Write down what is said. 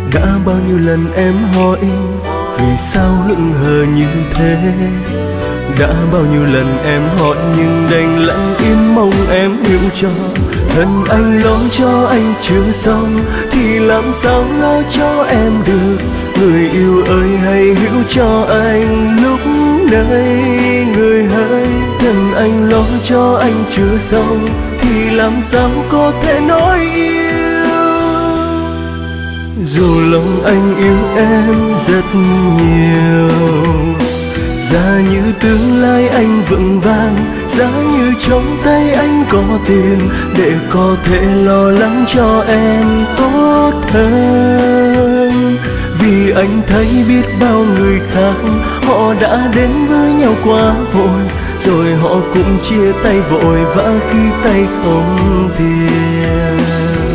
Đã bao nhiêu lần em hỏi vì sao hững hờ như thế, đã bao nhiêu lần em hỏi nhưng đành lặng im mong em hiểu cho. Thân anh lo cho anh chưa xong thì làm sao lo cho em được. Người yêu ơi hãy hiểu cho anh lúc này. Người hỡi, thân anh lo cho anh chưa xong thì làm sao có thể nói yêu. Dù lòng anh yêu em rất nhiều, giá như tương lai anh vững vàng, giá như trong tay anh có tiền để có thể lo lắng cho em tốt hơn. Vì anh thấy biết bao người khác họ đã đến với nhau quá vội, rồi họ cũng chia tay vội vã khi tay không tiền.